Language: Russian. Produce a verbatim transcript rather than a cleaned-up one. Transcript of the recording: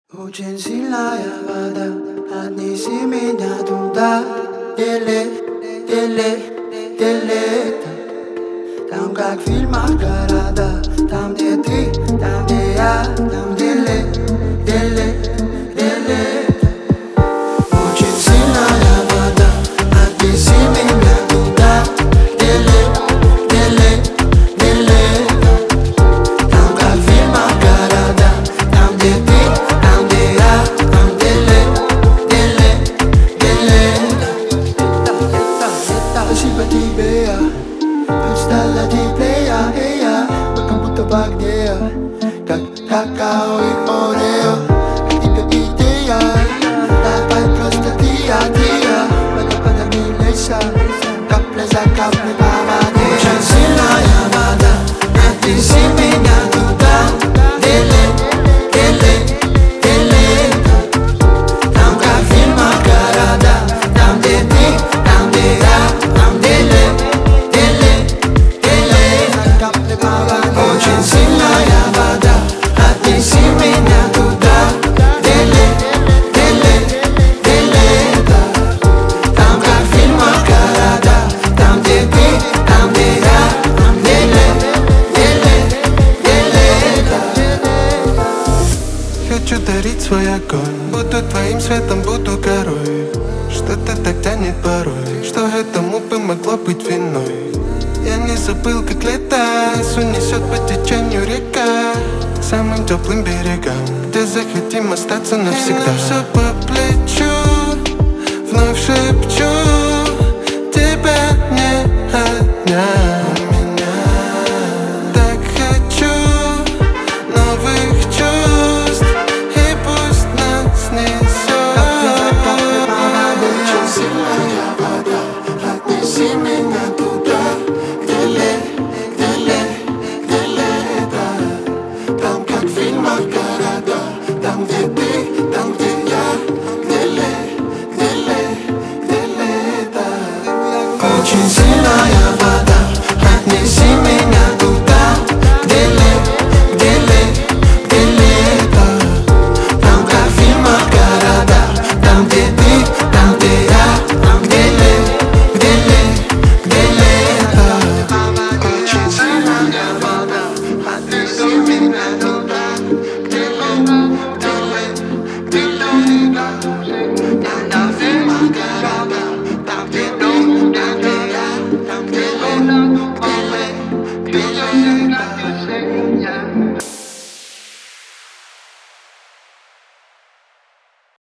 Очень сильная вода, отнеси меня туда, где лето, где лето, где лето. Там как в фильмах города, там где ты, там где я, там где лето, где лето, где лето. Очень сильная вода, отнеси меня туда, где лето, где лето, где лето. Там как в фильмах города, там где ты. Спасибо тебе, я тут стала теплее, и я вокруг будто в огне, как какао и орео. Как тебе идея? Давай просто ты, я, ты, я. Водопадом не лейся, капля за каплей по воде. Очень сильная вода, отнеси меня туда, где лето, где лето, где лето. Там как в фильмах города, там где ты, там где я. Очень сильная вода, отнеси меня туда, где лето, где лето, где лето. Там как в фильмах города, там где ты, там где я, там где лето, где лето, где лето. Хочу дарить свой огонь, буду твоим светом, буду горой. Что-то так тянет порой, что этому бы могло быть виной. Я не забыл, как лето унесет по течению река к самым теплым берегам, где захотим остаться навсегда. И все по плечу, вновь шепчу, тебя не отнять.